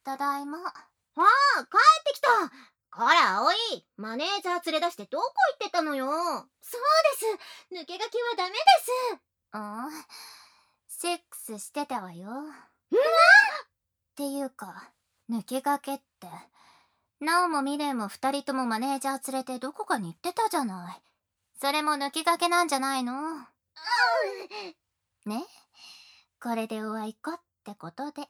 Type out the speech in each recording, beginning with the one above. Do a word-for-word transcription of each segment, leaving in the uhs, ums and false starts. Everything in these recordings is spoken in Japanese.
ただいま。 ああ、帰ってきた。こら、葵、マネージャー連れ出してどこ行ってたのよ。 そうです。抜け駆けはダメです。 うん、セックスしてたわよ。 うんっていうか、抜け駆けって、ナオもミレイも二人ともマネージャー連れてどこかに行ってたじゃない。それも抜け駆けなんじゃないの？ね、これでおあいこってことで。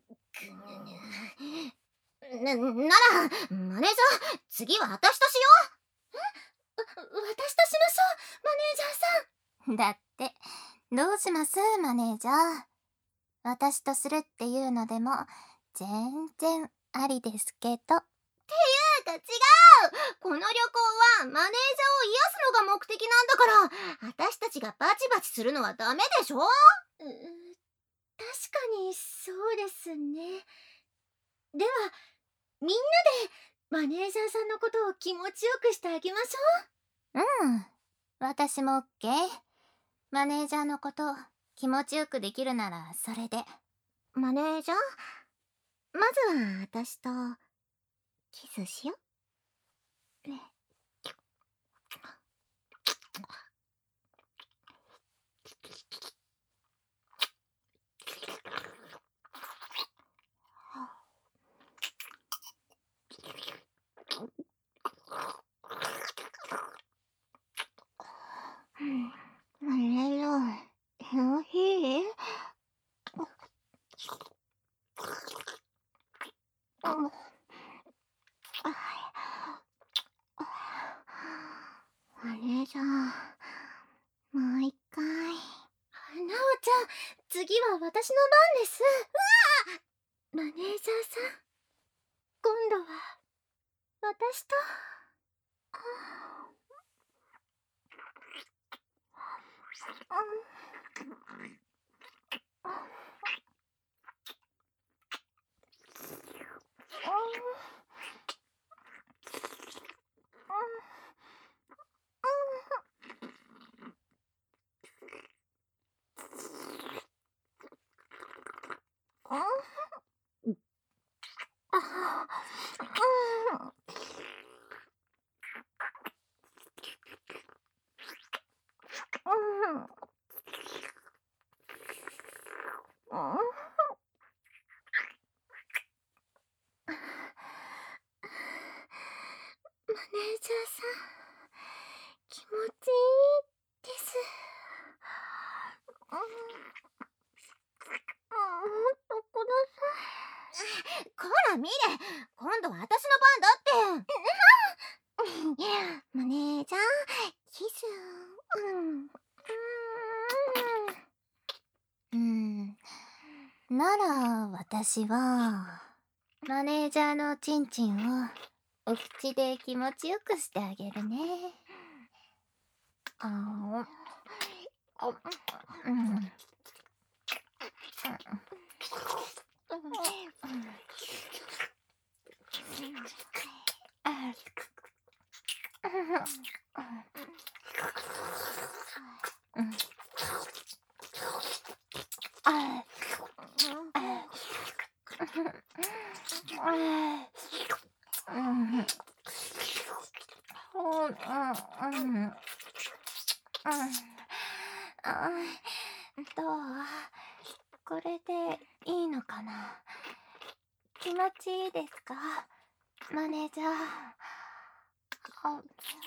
な、なら、マネージャー、次は私としよう。わ、私としましょう、マネージャーさん。 だって、どうしますマネージャー。私とするっていうのでも、全然ありですけど。っていうか違う。この旅行はマネージャーを癒すのが目的なんだから、私たちがバチバチするのはダメでしょ。う、 確かにそうですね。では、みんなでマネージャーさんのことを気持ちよくしてあげましょう。うん。私も OK。マネージャーのこと気持ちよくできるならそれで。 マネージャー、まずは私とキスしよう。ね。マネージャー、よろしい？マネージャー、もう一回。 なおちゃん、次は私の番です。うわ！マネージャーさん、今度は私と。マネージャーさん、気持ちいいです。うん、もっとください。 こらミレ、今度は私の番だって。マネージャー、キス。うんうん。なら私はマネージャーのチンチンをお口で気持ちよくしてあげるね。あーあ、うん。どう？これでいいのかな？気持ちいいですか？マネージャー。あ、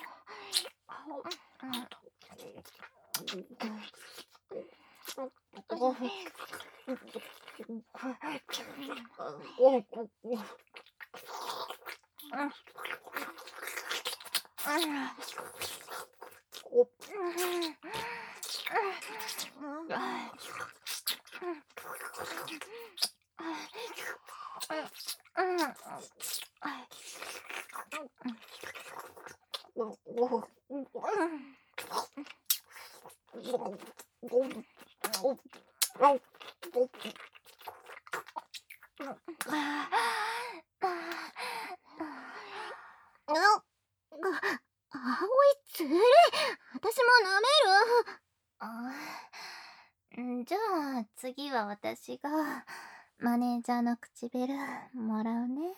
葵ずるい。私も舐める。 あ、じゃあ次は私がマネージャーの唇もらうね。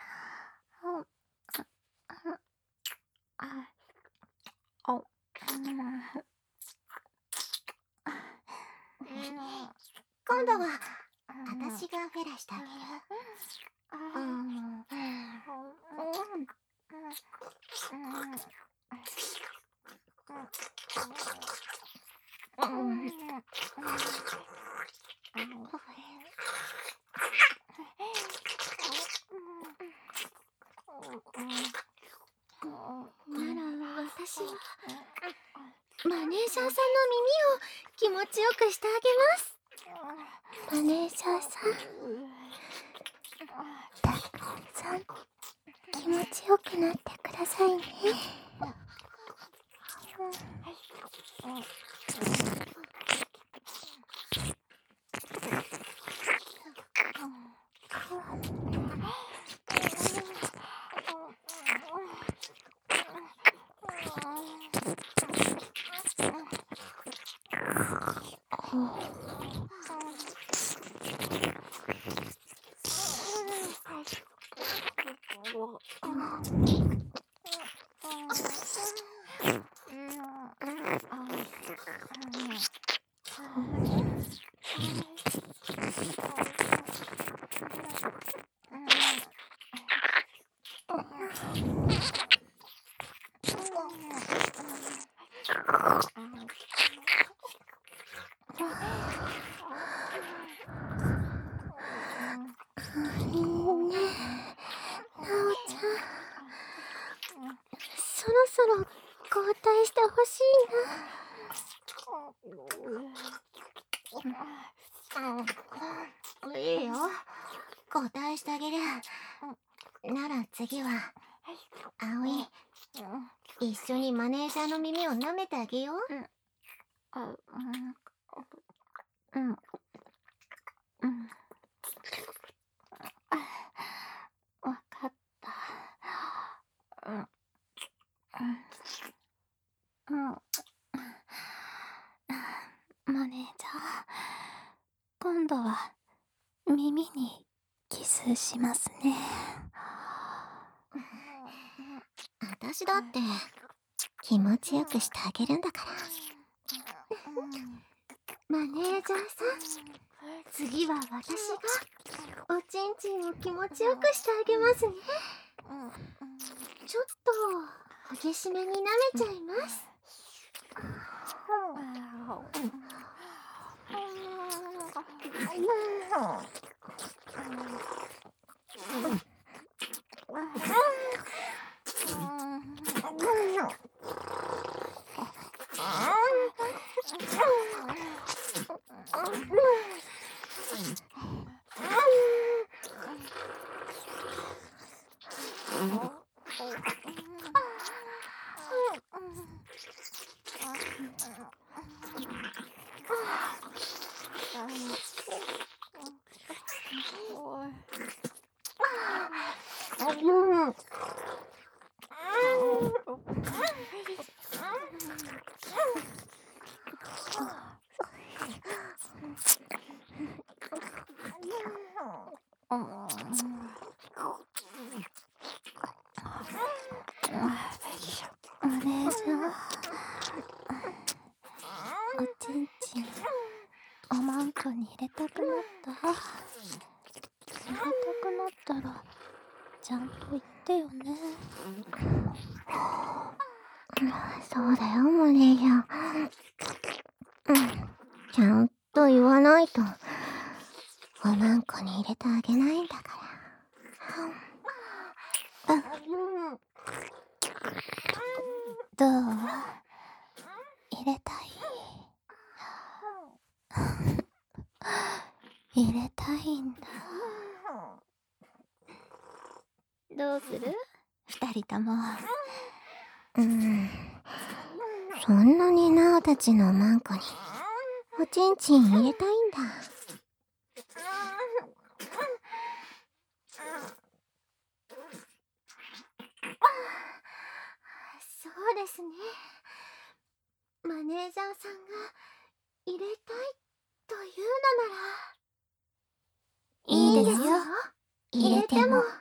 今度は私がフェラしてあげる。うんなら私はマネージャーさんの耳を気持ちよくしてあげます。マネージャーさん、たくさん気持ちよくなってくださいね。そろそろ交代してほしいな。 いいよ、交代してあげる。なら次は葵、一緒にマネージャーの耳を舐めてあげよう。 うんうんうんわかった。うんうんマネージャー、今度は耳にキスしますね。 私だって気持ちよくしてあげるんだから。 マネージャーさん、次は私がおちんちんを気持ちよくしてあげますね。ちょっと激しめに舐めちゃいます。 マネージャー、おちんちんおまんこに入れたくなった。入れたくなったらちゃんと言ってよね。 そうだよ、マネージャー。うん、ちゃんと言わないとおまんこに入れてあげないんだから。 どう？入れたい？入れたいんだ。どうする？二人とも。 うん、そんなになおたちのおまんこにおちんちん入れたいんだ。 そうですね。マネージャーさんが入れたいというのならい入れても